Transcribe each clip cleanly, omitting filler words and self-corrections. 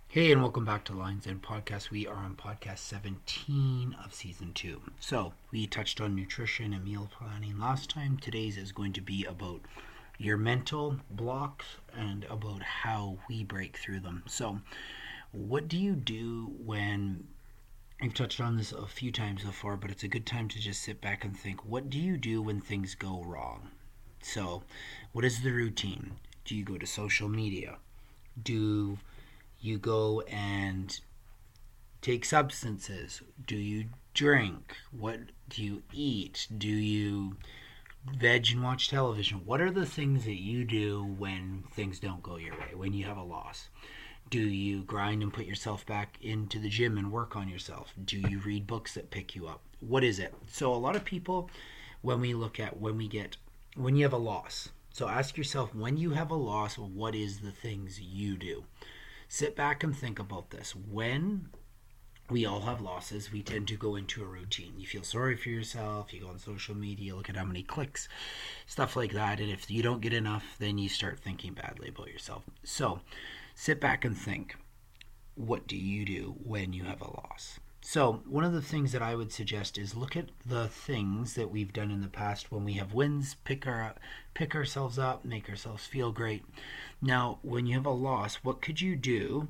Hey, and welcome back to Lines End Podcast. We are on podcast 17 of season 2. So, we touched on nutrition and meal planning last time. Today's is going to be about your mental blocks and about how we break through them. So, what do you do when I've touched on this a few times before, but it's a good time to just sit back and think, what do you do when things go wrong? So, what is the routine? Do you go to social media? Do you go and take substances? Do you drink? What do you eat? Do you veg and watch television? What are the things that you do when things don't go your way, when you have a loss? Do you grind and put yourself back into the gym and work on yourself? Do you read books that pick you up? What is it? So a lot of people, when we look at when you have a loss, so ask yourself, when you have a loss, what is the things you do? Sit back and think about this. When we all have losses, we tend to go into a routine. You feel sorry for yourself, you go on social media, look at how many clicks, stuff like that. And if you don't get enough, then you start thinking badly about yourself. So sit back and think, what do you do when you have a loss? So one of the things that I would suggest is look at the things that we've done in the past when we have wins, pick ourselves up, make ourselves feel great. Now, when you have a loss, what could you do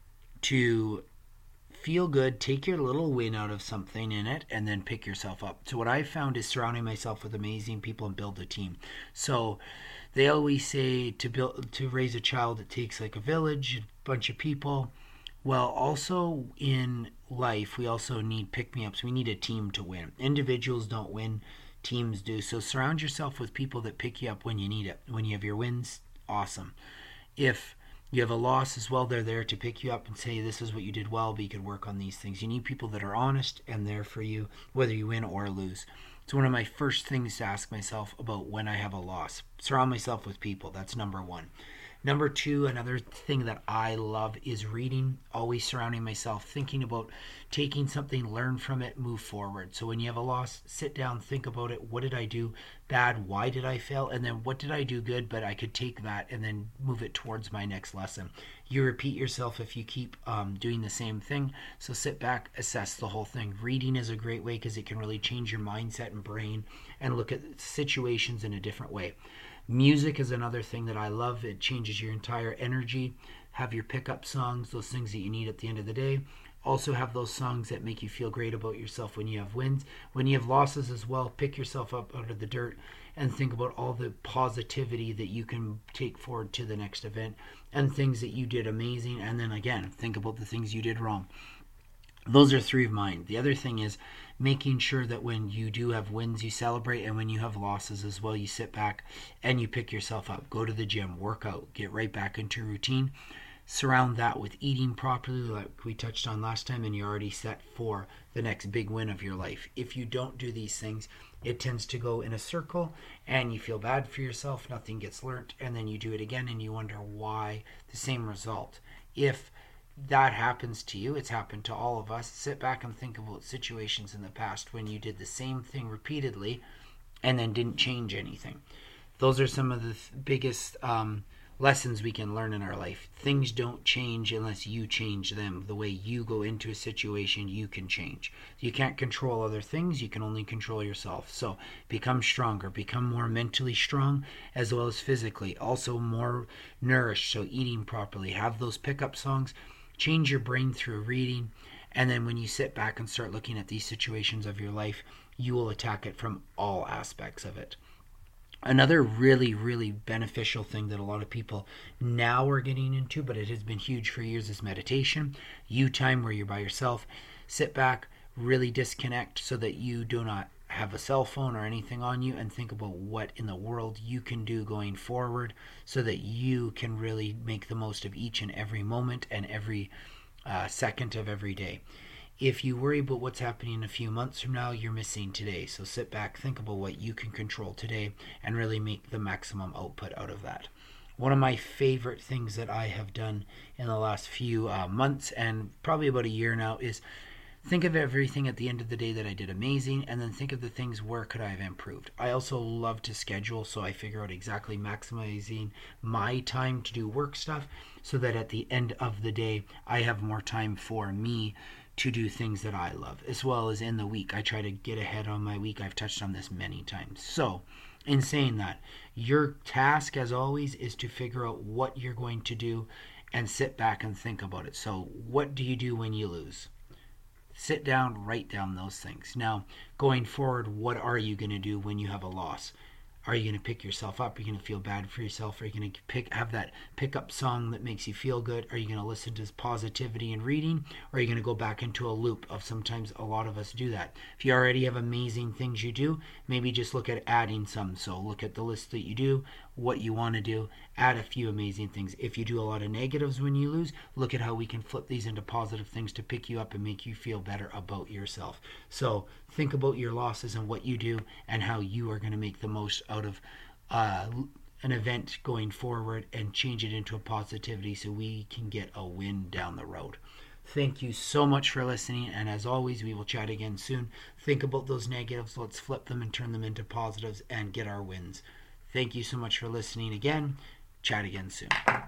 to feel good, take your little win out of something in it, and then pick yourself up? So what I found is surrounding myself with amazing people and build a team. So they always say to raise a child, it takes like a village, a bunch of people. Well, also in life, we also need pick-me-ups. We need a team to win. Individuals don't win, teams do. So surround yourself with people that pick you up when you need it. When you have your wins, awesome. If you have a loss as well, they're there to pick you up and say, this is what you did well, but you could work on these things. You need people that are honest and there for you, whether you win or lose. It's one of my first things to ask myself about when I have a loss. Surround myself with people. That's number one. Number two, another thing that I love is reading, always surrounding myself, thinking about taking something, learn from it, move forward. So when you have a loss, sit down, think about it. What did I do bad? Why did I fail? And then what did I do good? But I could take that and then move it towards my next lesson. You repeat yourself if you keep doing the same thing. So sit back, assess the whole thing. Reading is a great way because it can really change your mindset and brain and look at situations in a different way. Music is another thing that I love. It changes your entire energy. Have your pickup songs, those things that you need at the end of the day. Also have those songs that make you feel great about yourself when you have wins. When you have losses as well, pick yourself up out of the dirt and think about all the positivity that you can take forward to the next event and things that you did amazing. And then again, think about the things you did wrong. Those are three of mine. The other thing is making sure that when you do have wins, you celebrate, and when you have losses as well, you sit back and you pick yourself up. Go to the gym, work out, get right back into routine. Surround that with eating properly, like we touched on last time, and you're already set for the next big win of your life. If you don't do these things, it tends to go in a circle, and you feel bad for yourself, nothing gets learnt, and then you do it again, and you wonder why the same result. If that happens to you, it's happened to all of us. Sit back and think about situations in the past when you did the same thing repeatedly and then didn't change anything. Those are some of the biggest lessons we can learn in our life. Things don't change unless you change them. The way you go into a situation, you can change. You can't control other things, you can only control yourself. So become stronger, become more mentally strong as well as physically. Also more nourished, so eating properly. Have those pickup songs. Change your brain through reading, and then when you sit back and start looking at these situations of your life, you will attack it from all aspects of it. Another really, really beneficial thing that a lot of people now are getting into, but it has been huge for years, is meditation. You time where you're by yourself. Sit back, really disconnect so that you do not have a cell phone or anything on you, and think about what in the world you can do going forward so that you can really make the most of each and every moment and every second of every day. If you worry about what's happening a few months from now, you're missing today. So sit back, think about what you can control today, and really make the maximum output out of that. One of my favorite things that I have done in the last few months and probably about a year now is think of everything at the end of the day that I did amazing, and then think of the things where could I have improved. I also love to schedule, so I figure out exactly maximizing my time to do work stuff so that at the end of the day I have more time for me to do things that I love, as well as in the week. I try to get ahead on my week. I've touched on this many times. So, in saying that, your task, as always, is to figure out what you're going to do and sit back and think about it. So, what do you do when you lose? Sit down, write down those things. Now, going forward, what are you going to do when you have a loss? Are you going to pick yourself up? Are you going to feel bad for yourself? Are you going to have that pickup song that makes you feel good? Are you going to listen to positivity and reading? Or are you going to go back into a loop of, sometimes a lot of us do that. If you already have amazing things you do, maybe just look at adding some. So look at the list that you do, what you want to do, add a few amazing things. If you do a lot of negatives when you lose, look at how we can flip these into positive things to pick you up and make you feel better about yourself. So think about your losses and what you do and how you are going to make the most out of an event going forward and change it into a positivity so we can get a win down the road. Thank you so much for listening, and as always, we will chat again soon. Think about those negatives, let's flip them and turn them into positives and get our wins. Thank you so much for listening again. Chat again soon.